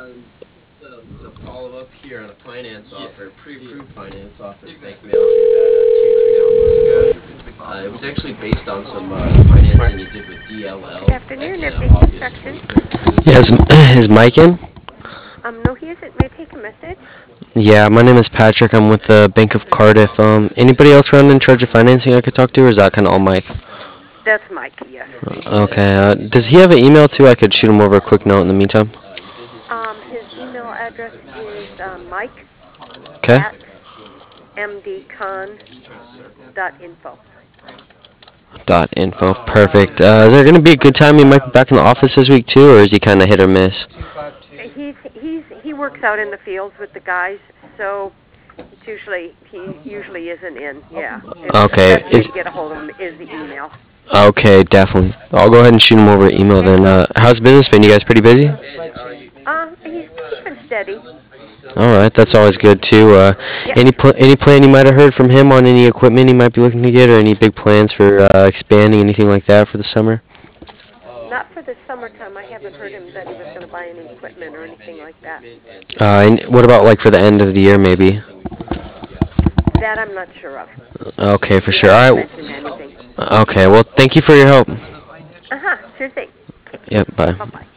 It's a follow-up here on a finance offer, pre-approved finance offer. Bank mailed you that 2 months ago. It was actually based on some financing you did with Good DLL afternoon, back in Everything August Construction. 2013. Yes, is Mike in? No, he isn't. May I take a message? Yeah, my name is Patrick. I'm with the Bank of Cardiff. Anybody else around in charge of financing I could talk to, or is that kind of all Mike? That's Mike, yes. Okay. Does he have an email too? I could shoot him over a quick note in the meantime. His email address is mike Okay. at mdcon.info. .info. Perfect. Is there gonna be a good time he might be back in the office this week too, or is he kind of hit or miss? He works out in the fields with the guys, so he usually isn't in. Yeah, the Okay. best way to get a hold of him is the email. Okay, definitely. I'll go ahead and shoot him over email then. How's business been? You guys pretty busy? He's keeping steady. All right, that's always good too. Yep. Any plan you might have heard from him on any equipment he might be looking to get, or any big plans for expanding anything like that for the summer? Not for the summertime. I haven't heard him that he was going to buy any equipment or anything like that. And what about like for the end of the year maybe? That I'm not sure of. Okay, for He sure. hasn't All right. mentioned anything. Okay. Well, thank you for your help. Sure thing. Okay. Yep. Bye. Bye-bye.